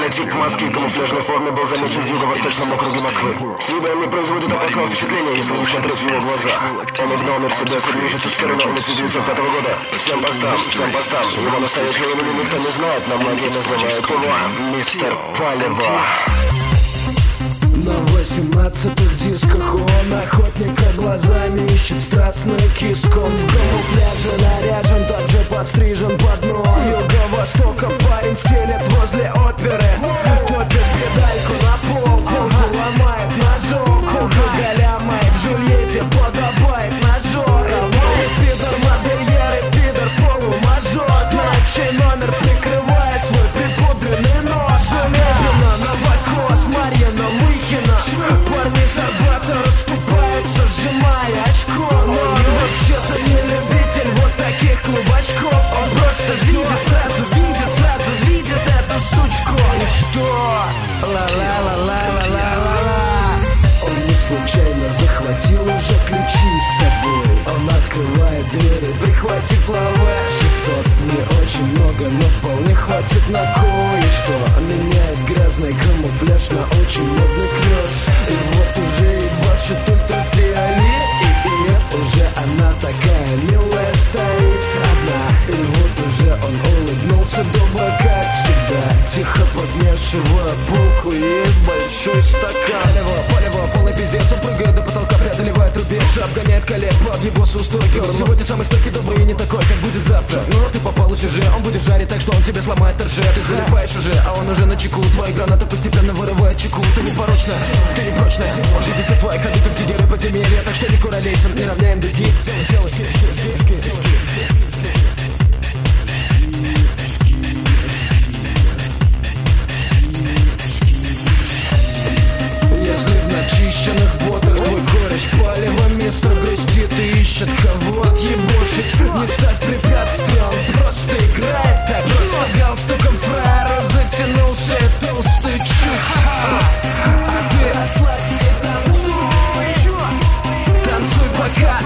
Логотип маски в камуфляжной форме был замечен в юго-восточном округе Москвы. С виду он не производит опасного впечатления, если не смотреть в его глаза. Он угнал Мерседес и движется теперь на улице 905 года. Всем постам. Его настоящего имени никто не знает, но многие называют его Мистер Палево. На 18-х дисках он охотника глазами ищет страстную киску. В камуфляже наряжен, также подстрижен под нос. С юго-востока парень стелет возле оперы. Топит педальку на пол, полку ломает ножом. Алкоголя моей в Джульетте подобает ножор. Пидор модельер и пидор полумажор. Знает, чей номер, прикрывая свой припудренный нос. Медленно, Новокос, Марьина, Мыхина. Парни с Арбата расступаются, сжимая очко. Но он вообще-то не любитель вот таких клубочков. Он просто сразу видит эту сучку. И что? Ла-ла-ла-ла-ла-ла-ла. Он не случайно захватил уже ключи с собой. Он открывает двери, прихватив лавэ. 600 не очень много, но вполне хватит на кое-что. Меняет грязный камуфляж на очень модный клёш. И вот уже ебашит ультрафиолет. И уже она такая милая стоит одна. И вот уже он улыбнулся добро, как всегда, тихо подмешивая булку и большой стакан. Полево, полный пиздец. Он прыгает до потолка, преодолевает рубеж, обгоняет коллег, под его стойкий. Он сегодня самый стойкий, добрый и не такой, как будет завтра. Но ты попал в сюжет, он будет жарить так, что он тебе сломает торже. Ты залипаешь уже, а он уже на чеку. Твои гранаты постепенно вырывают чеку. Ты непорочная, ты непрочная. Он же видит твои ходы, как диггеры подземелья. Так что не куролесим, не равняем дуги. Если в начищенных ботах твой кореш Палево место грустит и ищет кого отъебошить, не ставь препятствия, он просто играет так. Просто галстуком фраера затянул шею толстый чушь. А ты расслабься и танцуй. Танцуй пока.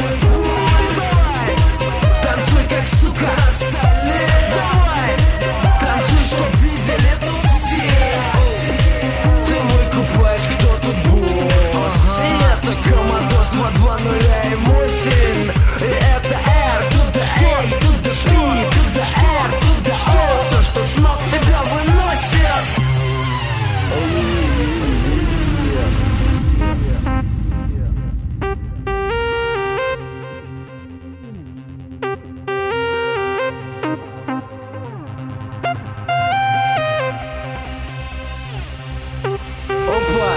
Танцуй как сука. Давай. Танцуй, чтоб видели тут все. Ты выкупаешь, кто тут босс. И это Командос 2, 2, 0 и 8. И это R, тут да A, тут да P, тут да R, тут да O. То, что с ног тебя выносит. Опа!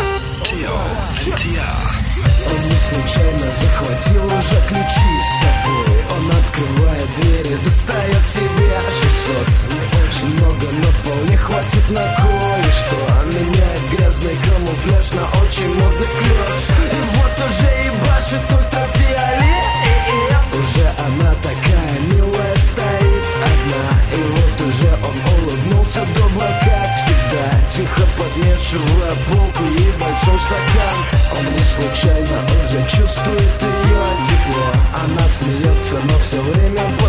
Он не случайно захватил уже ключи с собой. Он открывает двери, достает себе 600. Не очень много, но вполне хватит на кое-что. Меняет грязный камуфляж на очень модный клёш. И вот уже ебашит ультрафиолет. И уже она такая милая стоит одна. И вот уже он улыбнулся добро, как всегда, тихо подмешивая булку и большой стакан. Он не случайно уже чувствует ее тепло. Она смеется, но все время